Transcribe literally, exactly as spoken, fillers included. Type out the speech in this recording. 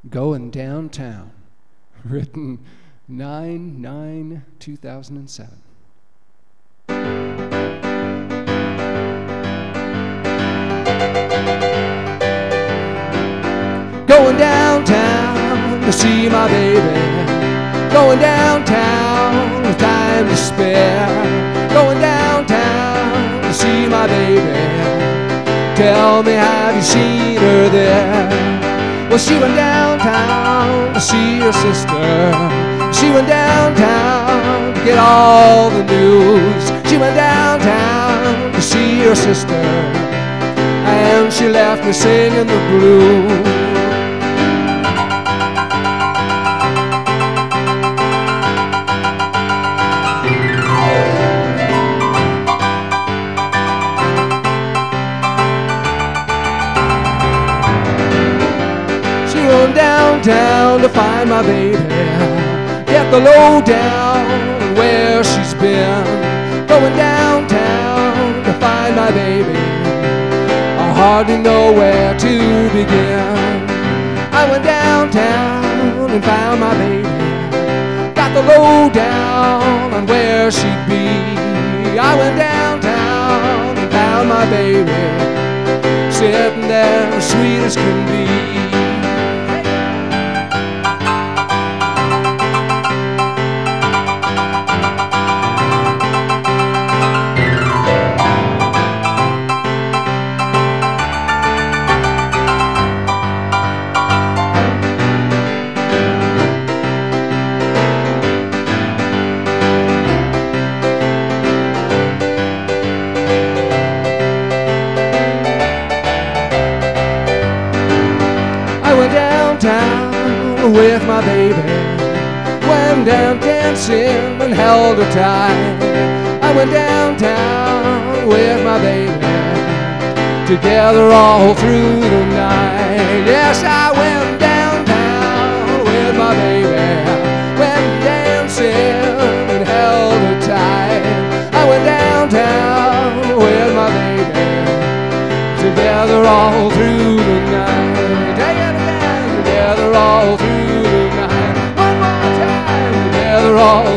Going Downtown, written nine nine two thousand seven. Going downtown to see my baby. Going downtown with time to spare. Going downtown to see my baby. Tell me, have you seen her there? Well, she went downtown to see her sister. She went downtown to get all the news. She went downtown to see her sister, and she left me singing the blues. Downtown to find my baby, get the lowdown on where she's been. Going downtown to find my baby, I hardly know where to begin. I went downtown and found my baby, got the lowdown on where she'd be. I went downtown and found my baby, sitting there as sweet as can be. With my baby, went down dancing and held her tight. I went downtown with my baby, together all through the night. Yes, I went downtown with my baby, went dancing and held her tight. I went downtown with my baby, together all through the night. Take it again, together all through. All